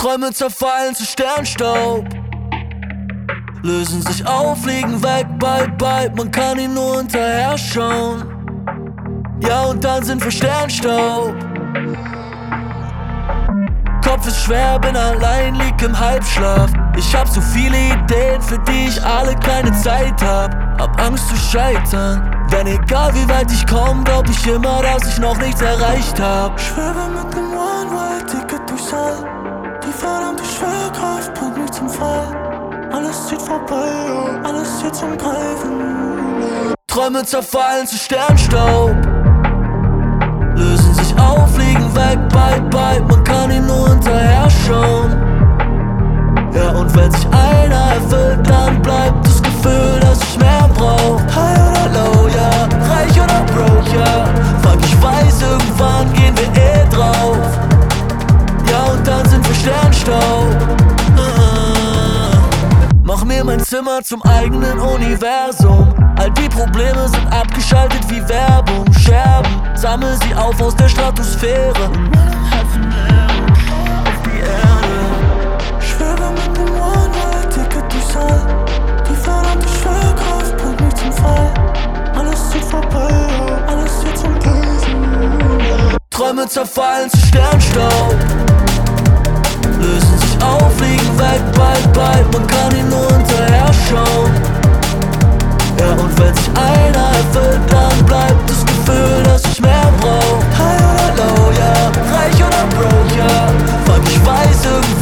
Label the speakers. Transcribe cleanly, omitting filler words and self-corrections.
Speaker 1: Träume zerfallen zu Sternstaub, lösen sich auf, fliegen weg, bye bye, man kann ihnen nur hinterher schauen. Ja, und dann sind wir Sternstaub. Kopf ist schwer, bin allein, lieg im Halbschlaf. Ich hab so viele Ideen, für die ich alle keine Zeit hab. Hab Angst zu scheitern, denn egal wie weit ich komm, glaub ich immer, dass ich noch nichts erreicht hab.
Speaker 2: Schwebe mit dem One-Way-Ticket durchs All. Die verdammte Schwerkraft bringt mich zum Fall. Alles zieht vorbei, ja, alles zieht zum Greifen.
Speaker 1: Träume zerfallen zu Sternstaub, lösen sich auf, fliegen weg, bye bye, man kann ihnen nur hinterher schauen. Ja, und wenn sich einer erfüllt, dann bleibt das Gefühl, dass ich mehr brauch. High oder low, ja, reich oder broke, ja. Fuck, ich weiß, irgendwann gehen wir eh drauf. Ja, und dann sind wir Sternstaub. Mach mir mein Zimmer zum eigenen Universum. All die Probleme sind abgeschaltet wie Werbung. Scherben, sammel sie auf aus der Stratosphäre. Auf die Erde.
Speaker 2: Schwebe mit dem One-Way-Ticket durchs All. Die verdammte Schwerkraft bringt mich zum Fall. Alles zieht vorbei, ja, alles zieht zum Greifen.
Speaker 1: Träume zerfallen zu Sternstaub, lösen sich auf, fliegen weg, bye bye, man kann ihnen nur hinterher schauen. Ja, und wenn sich einer erfüllt, dann bleibt das Gefühl, dass ich mehr brauch. High oder low, ja, reich oder broke, ja. Fuck, ich weiß, irgendwie